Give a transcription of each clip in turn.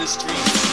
the streets.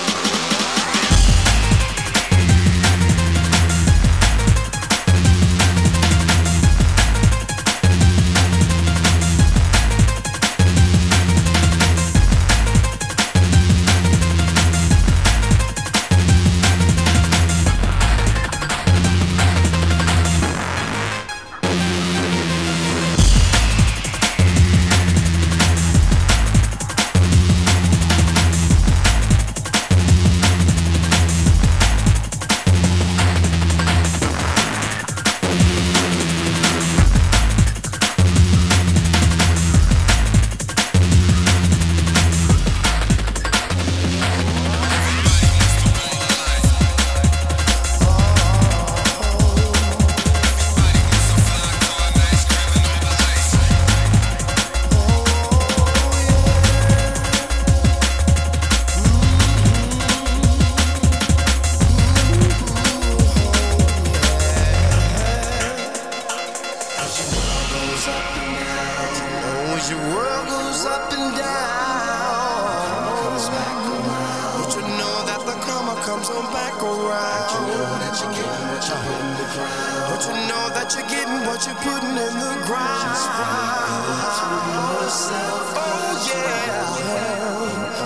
Your world goes up and down. Comes back around. Don't you know that the karma comes on back around? Don't you know that you're getting what you put in the ground? Don't you know that you're getting what you're putting in the ground? Just wait to yourself. Oh yeah.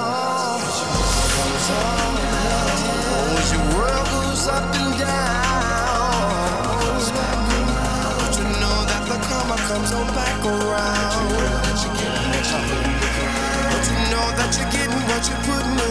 Your world goes up and down. Don't you know that the karma comes on back around? Don't you know that you're getting what you're putting in?